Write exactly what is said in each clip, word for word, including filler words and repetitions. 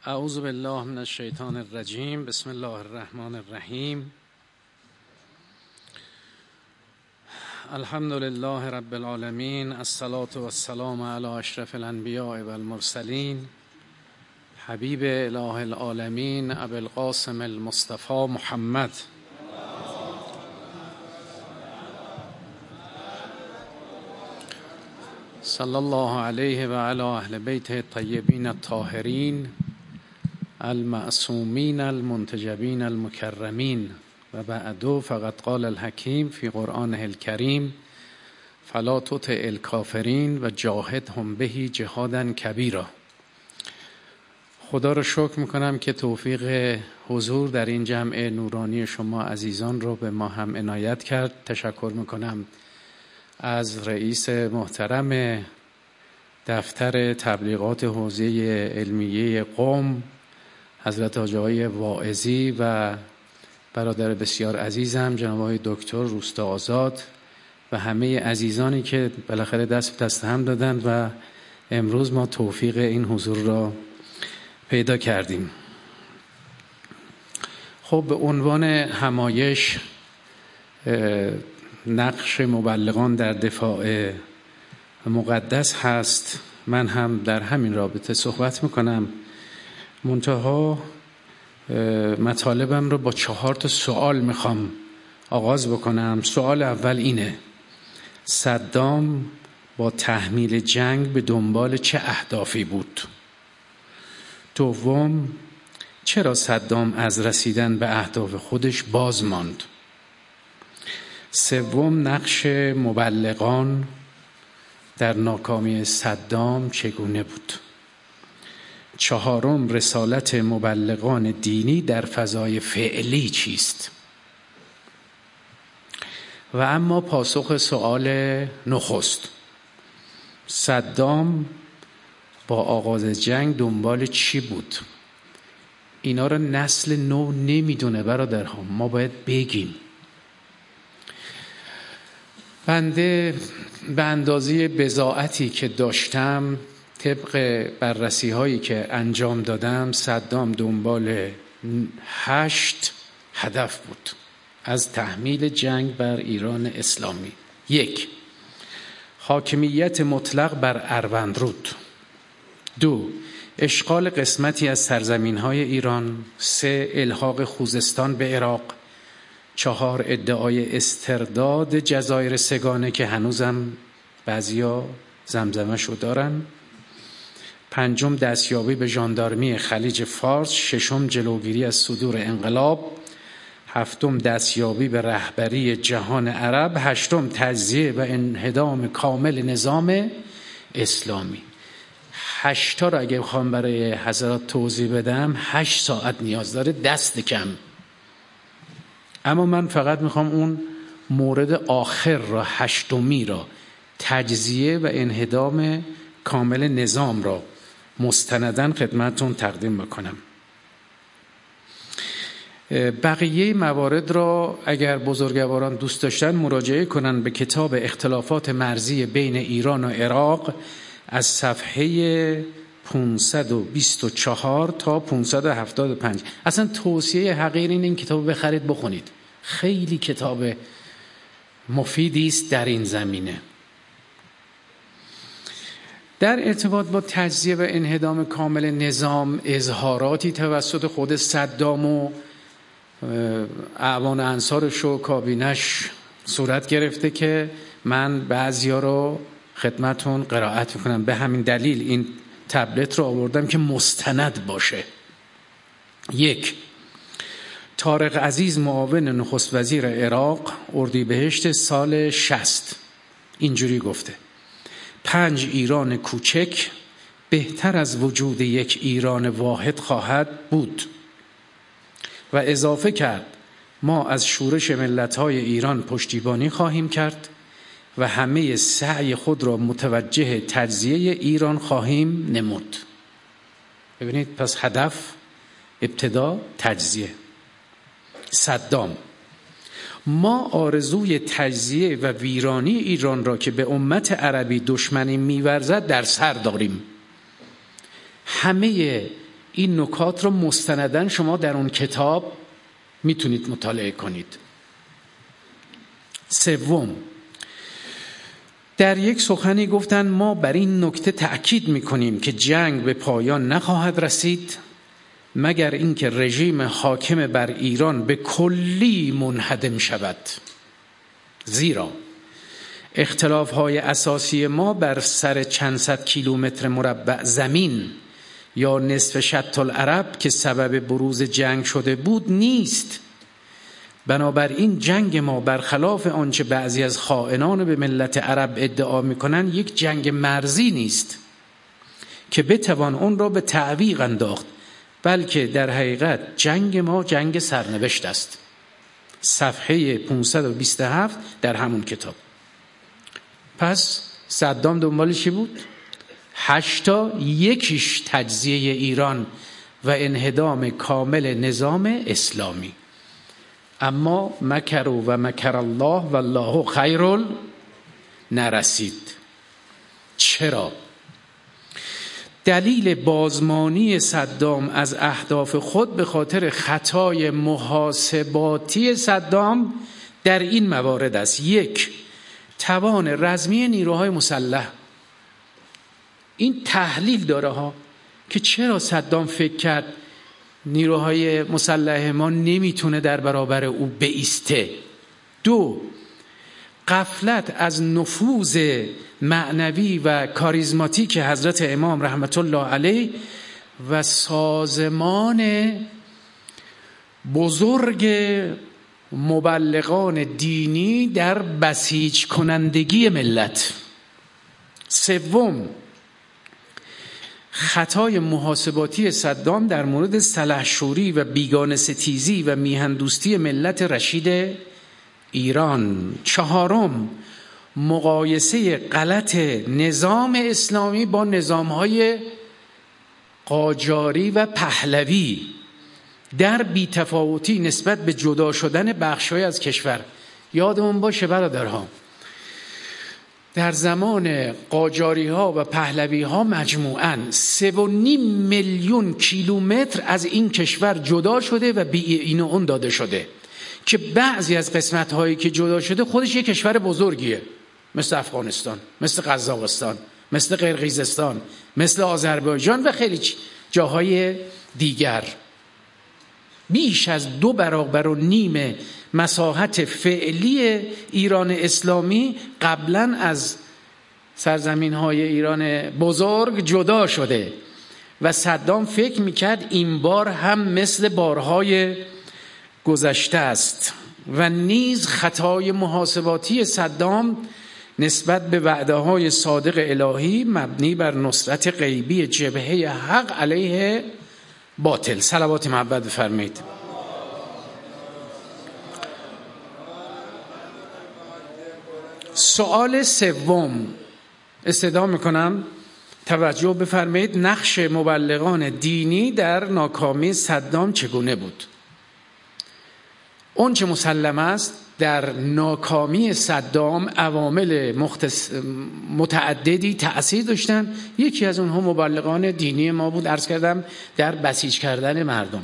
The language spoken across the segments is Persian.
اعوذ بالله من الشیطان الرجیم. بسم الله الرحمن الرحیم. الحمد لله رب العالمین. الصلاة والسلام علی اشرف الانبیاء والمرسلین. حبیب اله العالمین ابی القاسم المصطفى محمد. صلی الله علیه و علی اهل بیت الطیبین الطاهرین المعصومین المنتجبین المکرمین و بعد. فقد قال الحکیم فی قرآنه الکریم فلا تطع الکافرین و جاهدهم به جهادا کبیرا. خدا رو شکر میکنم که توفیق حضور در این جمع نورانی شما عزیزان رو به ما هم عنایت کرد. تشکر میکنم از رئیس محترم دفتر تبلیغات حوزه علمیه قم حضرت حاجی آقای واعظی و برادر بسیار عزیزم جناب آقای دکتر روستا آزاد و همه عزیزانی که بالاخره دست به دست هم دادند و امروز ما توفیق این حضور را پیدا کردیم. خب به عنوان همایش نقش مبلغان در دفاع مقدس هست، من هم در همین رابطه صحبت میکنم. منتها مطالبم رو با چهار تا سوال میخوام آغاز بکنم. سوال اول اینه: صدام با تحمیل جنگ به دنبال چه اهدافی بود؟ دوم، چرا صدام از رسیدن به اهداف خودش باز ماند؟ سوم، نقش مبلغان در ناکامی صدام چگونه بود؟ چهارم، رسالت مبلغان دینی در فضای فعلی چیست؟ و اما پاسخ سوال نخست، صدام با آغاز جنگ دنبال چی بود؟ اینا رو نسل نو نمیدونه برادرها، ما باید بگیم. بنده به اندازه بضاعتی که داشتم طبق بررسی هایی که انجام دادم، صدام دنبال هشت هدف بود از تحمیل جنگ بر ایران اسلامی. یک، حاکمیت مطلق بر اروندرود. دو، اشغال قسمتی از سرزمین های ایران. سه، الحاق خوزستان به عراق. چهار، ادعای استرداد جزایر سگانه که هنوزم بعضیا زمزمه‌شو دارن. پنجم، دستیابی به ژاندارمی خلیج فارس. ششم، جلوگیری از صدور انقلاب. هفتم، دستیابی به رهبری جهان عرب. هشتم، تجزیه و انهدام کامل نظام اسلامی. هشتا رو اگه بخوام برای حضرات توضیح بدم هشت ساعت نیاز داره، دست کم. اما من فقط میخوام اون مورد آخر را، هشتمی را، تجزیه و انهدام کامل نظام را مستنداً خدمتتون تقدیم بکنم. بقیه موارد را اگر بزرگواران دوست داشتن مراجعه کنن به کتاب اختلافات مرزی بین ایران و عراق از صفحه پانصد و بیست و چهار تا پانصد و هفتاد و پنج. اصلا توصیه حقیر این این کتاب بخرید بخونید، خیلی کتاب مفیدی است در این زمینه. در ارتباط با تجزیه و انهدام کامل نظام، اظهاراتی توسط خود صدام و اعوان انصارش و کابینش صورت گرفته که من بعضیا رو خدمتون قرائت میکنم. به همین دلیل این تبلت رو آوردم که مستند باشه. یک، طارق عزیز معاون نخست وزیر عراق اردیبهشت سال شصت اینجوری گفته: پنج ایران کوچک بهتر از وجود یک ایران واحد خواهد بود. و اضافه کرد ما از شورش ملت‌های ایران پشتیبانی خواهیم کرد و همه سعی خود را متوجه تجزیه ایران خواهیم نمود. ببینید، پس هدف ابتدا تجزیه. صدام: ما آرزوی تجزیه و ویرانی ایران را که به امت عربی دشمنی می‌ورزد در سر داریم. همه این نکات رو مستنداً شما در اون کتاب میتونید مطالعه کنید. سوم، در یک سخنی گفتن ما بر این نکته تأکید میکنیم که جنگ به پایان نخواهد رسید مگر اینکه رژیم حاکم بر ایران به کلی منهدم شود، زیرا اختلاف‌های اساسی ما بر سر چند صد کیلومتر مربع زمین یا نصف شط العرب که سبب بروز جنگ شده بود نیست. بنابراین جنگ ما برخلاف آنچه بعضی از خائنان به ملت عرب ادعا می‌کنند یک جنگ مرزی نیست که بتوان اون را به تعویق انداخت، بلکه در حقیقت جنگ ما جنگ سرنوشت است. صفحه پانصد و بیست و هفت در همون کتاب. پس صدام دنبال چی بود؟ هشتا، یکیش تجزیه ایران و انهدام کامل نظام اسلامی. اما مکر و مکر الله و الله خیر نرسید. چرا؟ دلیل بازمانی صدام از اهداف خود به خاطر خطای محاسباتی صدام در این موارد است. یک، توان رزمی نیروهای مسلح. این تحلیل داره ها که چرا صدام فکر کرد نیروهای مسلح ما نمیتونه در برابر او بایسته. دو، غفلت از نفوذ معنوی و کاریزماتیک حضرت امام رحمت الله علیه و سازمان بزرگ مبلغان دینی در بسیج کنندگی ملت. سوم، خطای محاسباتی صدام در مورد سلحشوری و بیگانه ستیزی و میهندوستی ملت رشید ایران. چهارم، مقایسه غلط نظام اسلامی با نظام‌های قاجاری و پهلوی در بی‌تفاوتی نسبت به جدا شدن بخش‌های از کشور. یادمون باشه برادرها، در زمان قاجاری ها و پهلوی ها مجموعاً سه و نیم میلیون کیلومتر از این کشور جدا شده و بی این و اون داده شده که بعضی از قسمت هایی که جدا شده خودش یک کشور بزرگیه، مثل افغانستان، مثل قزاقستان، مثل قرقیزستان، مثل آذربایجان و خیلی جاهای دیگر. بیش از دو برابر و نیم مساحت فعلی ایران اسلامی قبلا از سرزمین های ایران بزرگ جدا شده و صدام فکر میکرد این بار هم مثل بارهای گذشته است. و نیز خطای محاسباتی صدام نسبت به وعده های صادق الهی مبنی بر نصرت غیبی جبهه حق علیه باطل. صلوات محبت بفرمایید. سوال سوم، استدعا میکنم توجه بفرمایید، نقش مبلغان دینی در ناکامی صدام چگونه بود؟ اون چه مسلم است در ناکامی صدام عوامل مختص... متعددی تأثیر داشتن. یکی از اونها مبلغان دینی ما بود، عرض کردم در بسیج کردن مردم.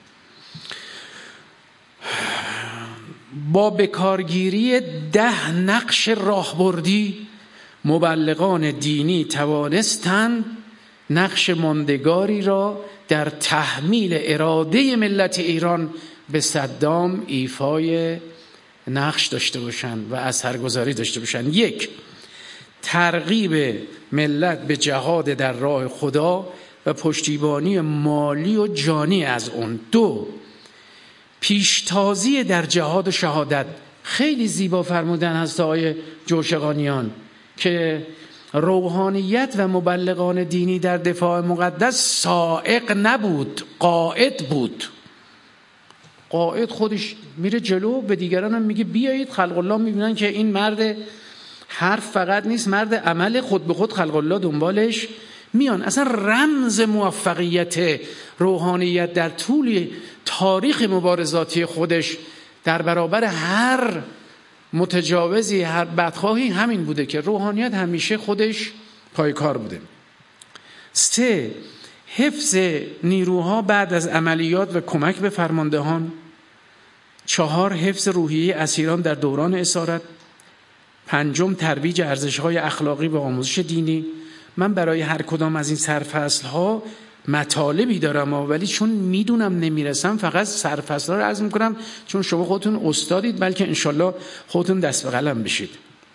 با بکارگیری ده نقش راهبردی مبلغان دینی توانستند نقش ماندگاری را در تحمیل اراده ملت ایران به صدام ایفای نقش داشته باشند و اثرگذاری داشته باشند. یک، ترغیب ملت به جهاد در راه خدا و پشتیبانی مالی و جانی از اون. دو، پیشتازی در جهاد و شهادت. خیلی زیبا فرمودن هست آقای جوشقانیان که روحانیت و مبلغان دینی در دفاع مقدس سائق نبود، قائد بود. قائد خودش میره جلو، به دیگران هم میگه بیایید. خلق الله میبینن که این مرد حرف فقط نیست، مرد عمل، خود به خود خلق الله دنبالش میان. اصلا رمز موفقیت روحانیت در طول تاریخ مبارزاتی خودش در برابر هر متجاوزی، هر بدخواهی همین بوده که روحانیت همیشه خودش پایکار بوده. سه، حفظ نیروها بعد از عملیات و کمک به فرماندهان. چهار، حفظ روحیه اسیران در دوران اسارت. پنجم، ترویج ارزش‌های اخلاقی و آموزش دینی. من برای هر کدام از این سرفصل‌ها مطالبی دارم، ولی چون میدونم نمیرسم فقط سرفصل‌ها رو عرض میکنم، چون شما خودتون استادید، بلکه انشالله خودتون دست به قلم بشید.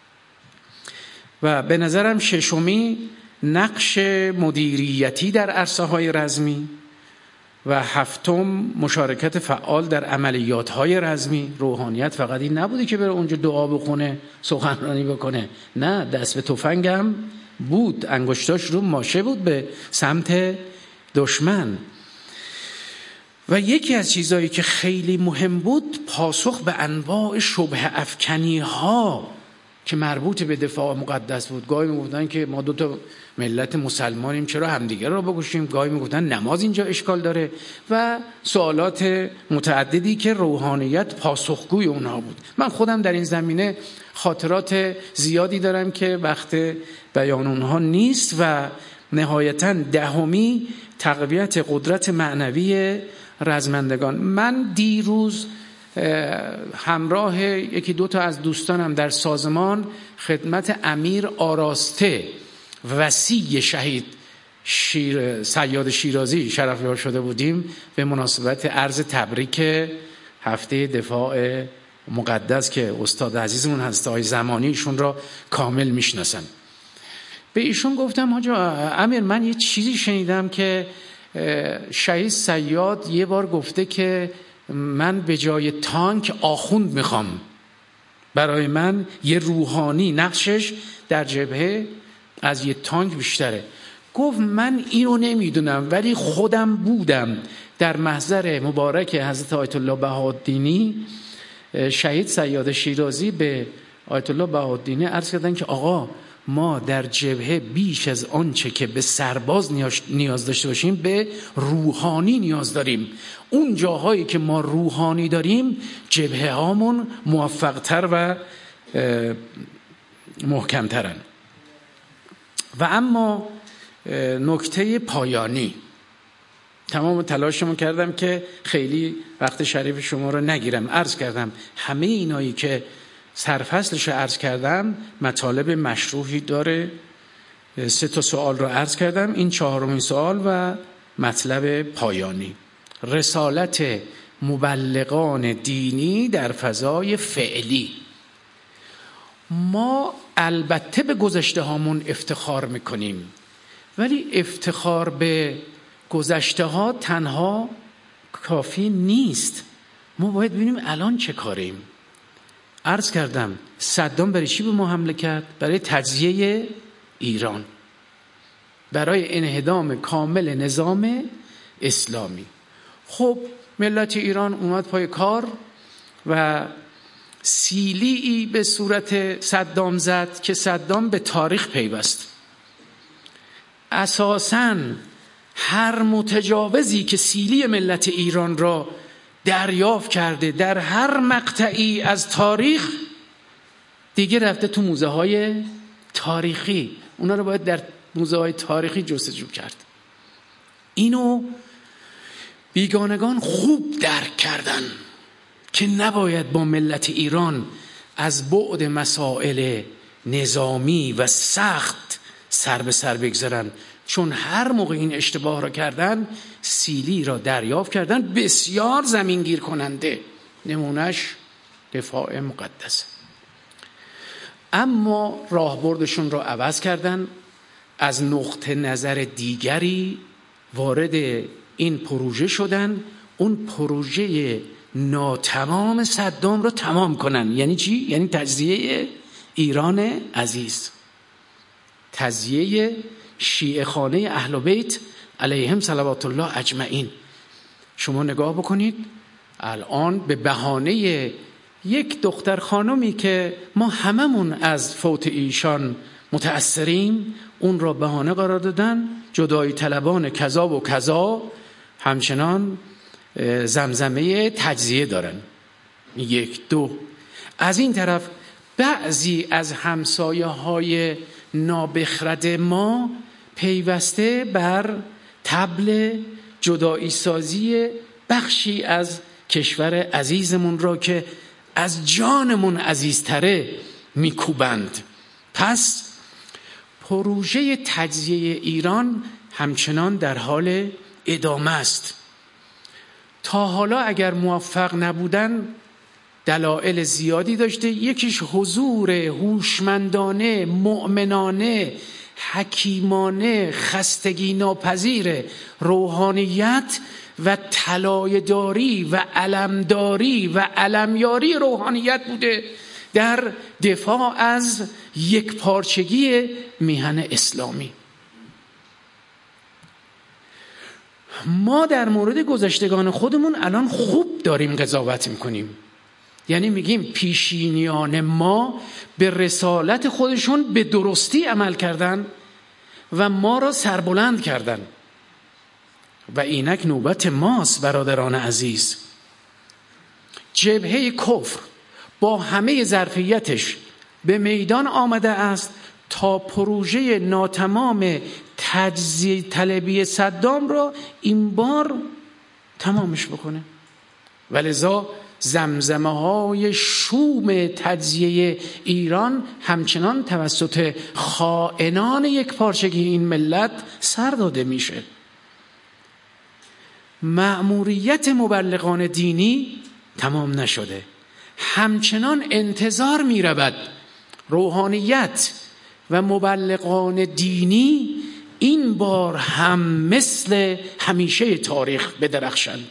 و به نظرم ششمی، نقش مدیریتی در عرصه‌های رزمی. و هفتم، مشارکت فعال در عملیات‌های رزمی. روحانیت فقط این نبوده که بره اونجا دعا بخونه، سخنرانی بکنه، نه، دست به تفنگم بود، انگشتاش رو ماشه بود به سمت دشمن. و یکی از چیزایی که خیلی مهم بود، پاسخ به انواع شبهه افکنی ها که مربوط به دفاع مقدس بود. گاهی میگفتن که ما دو تا ملت مسلمانیم، چرا همدیگر رو بکشیم؟ گاهی میگفتن نماز اینجا اشکال داره و سوالات متعددی که روحانیت پاسخگوی اونها بود. من خودم در این زمینه خاطرات زیادی دارم که وقت بیان اونها نیست. و نهایتاً دهمی، تقویت قدرت معنوی رزمندگان. من دیروز همراه یکی دو تا از دوستانم در سازمان خدمت امیر آراسته وصی شهید شیر صیاد شیرازی شرفیار شده بودیم به مناسبت عرض تبریک هفته دفاع مقدس که استاد عزیزمون هست آقای زمانی، ایشون را کامل میشناسن. به ایشون گفتم حاجا امیر، من یه چیزی شنیدم که شهید صیاد یه بار گفته که من به جای تانک آخوند میخوام. برای من یه روحانی نقشش در جبهه از یه تانک بیشتره. گفت من اینو نمیدونم، ولی خودم بودم در محضر مبارک حضرت آیت الله بهاءالدینی. شهید صیاد شیرازی به آیت الله بهاءالدینی عرض کردن که آقا، ما در جبهه بیش از آنچه که به سرباز نیاز داشته باشیم به روحانی نیاز داریم. اون جاهایی که ما روحانی داریم جبهه هامون موفقتر و محکمترن. و اما نکته پایانی، تمام تلاشمو کردم که خیلی وقت شریف شما رو نگیرم. عرض کردم همه اینایی که سرفصلش عرض کردم مطالب مشروحی داره. سه تا سوال رو عرض کردم، این چهارمین سوال و مطلب پایانی. رسالت مبلغان دینی در فضای فعلی. ما البته به گذشته هامون افتخار میکنیم، ولی افتخار به گذشته ها تنها کافی نیست. ما باید ببینیم الان چه کاریم. عرض کردم صدام برای چی به ما حمله کرد؟ برای تجزیه ایران، برای انهدام کامل نظام اسلامی. خب ملت ایران اومد پای کار و سیلی به صورت صدام زد که صدام به تاریخ پیوست. اساساً هر متجاوزی که سیلی ملت ایران را دریافت کرده در هر مقطعی از تاریخ دیگه رفته تو موزه های تاریخی. اونا رو باید در موزه های تاریخی جستجو کرد. اینو بیگانگان خوب درک کردن که نباید با ملت ایران از بعد مسائل نظامی و سخت سر به سر بگذارن، چون هر موقع این اشتباه را کردن سیلی را دریافت کردن بسیار زمینگیر کننده. نمونش دفاع مقدس. اما راهبردشون را عوض کردن، از نقطه نظر دیگری وارد این پروژه شدن، اون پروژه ناتمام صدام رو تمام کنن. یعنی چی؟ یعنی تجزیه ایران عزیز، تجزیه شیعه خانه اهل بیت علیهم صلوات الله اجمعین. شما نگاه بکنید الان به بهانه یک دختر خانمی که ما هممون از فوت ایشان متأثریم، اون را بهانه قرار دادن، جدایی طلبان کذا و کذا همچنان زمزمه تجزیه دارن. یک دو از این طرف بعضی از همسایه های نابخرد ما پیوسته بر طبل جدایی سازی بخشی از کشور عزیزمون را که از جانمون عزیزتره میکوبند. پس پروژه تجزیه ایران همچنان در حال ادامه است. تا حالا اگر موفق نبودن دلایل زیادی داشته. یکیش حضور هوشمندانه، مؤمنانه، حکیمانه، خستگی ناپذیر روحانیت و طلایه‌داری و علمداری و علمیاری روحانیت بوده در دفاع از یک پارچگی میهن اسلامی. ما در مورد گذشتگان خودمون الان خوب داریم قضاوت میکنیم. یعنی میگیم پیشینیان ما به رسالت خودشون به درستی عمل کردن و ما را سربلند کردن و اینک نوبت ماست. برادران عزیز، جبهه کفر با همه ظرفیتش به میدان آمده است تا پروژه ناتمام تجزیه طلبی صدام را این بار تمامش بکنه. ولذا زمزمه های شوم تجزیه ایران همچنان توسط خائنان یک پارچگی این ملت سر داده میشه. مأموریت مبلغان دینی تمام نشده، همچنان انتظار می‌رود روحانیت و مبلغان دینی این بار هم مثل همیشه تاریخ بدرخشند.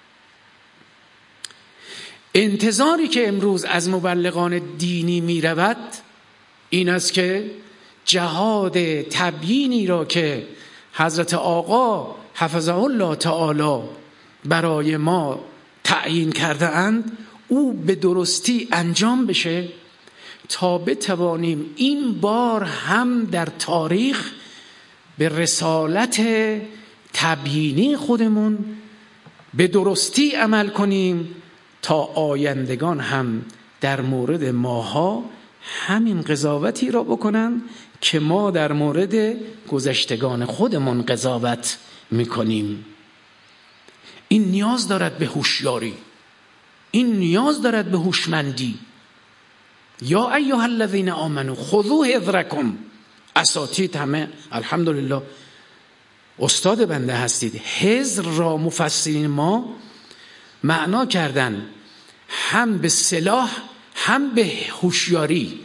انتظاری که امروز از مبلغان دینی می رود این است که جهاد تبیینی را که حضرت آقا حفظه الله تعالی برای ما تعیین کرده اند او به درستی انجام بشه تا بتوانیم این بار هم در تاریخ به رسالت تبیینی خودمون به درستی عمل کنیم تا آیندگان هم در مورد ماها همین قضاوتی را بکنن که ما در مورد گذشتگان خودمون قضاوت میکنیم. این نیاز دارد به هوشیاری، این نیاز دارد به هوشمندی. یا ایها الذین آمنوا خذوا حذرکم. اساتید همه الحمدلله استاد بنده هستید. حذر را مفسرین ما معنا کردن هم به سلاح هم به هوشیاری.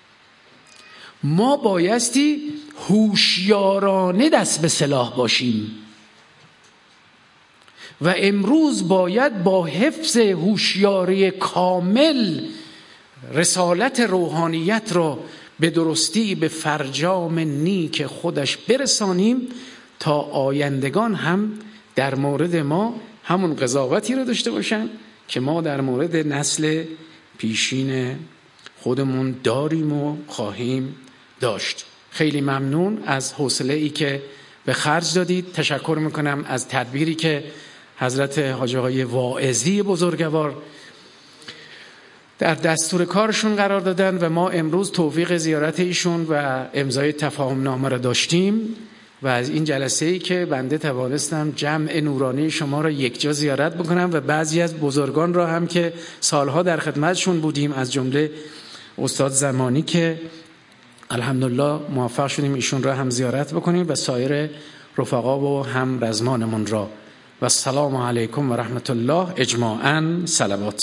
ما بایستی هوشیارانه دست به سلاح باشیم و امروز باید با حفظ هوشیاری کامل رسالت روحانیت را به درستی به فرجام نیک خودش برسانیم تا آیندگان هم در مورد ما همون قضاوتی رو داشته باشن که ما در مورد نسل پیشین خودمون داریم و خواهیم داشت. خیلی ممنون از حوصله‌ای که به خرج دادید. تشکر میکنم از تدبیری که حضرت حاج آقای واعظی بزرگوار در دستور کارشون قرار دادن و ما امروز توفیق زیارت ایشون و امضای تفاهم نامه را داشتیم و از این جلسه‌ای که بنده توانستم جمع نورانی شما را یک جا زیارت بکنم و بعضی از بزرگان را هم که سالها در خدمتشون بودیم از جمله استاد زمانی که الحمدلله موفق شدیم ایشون را هم زیارت بکنیم و سایر رفقا و هم رزمانمون را. و السلام علیکم و رحمت الله اجماعاً. صلوات.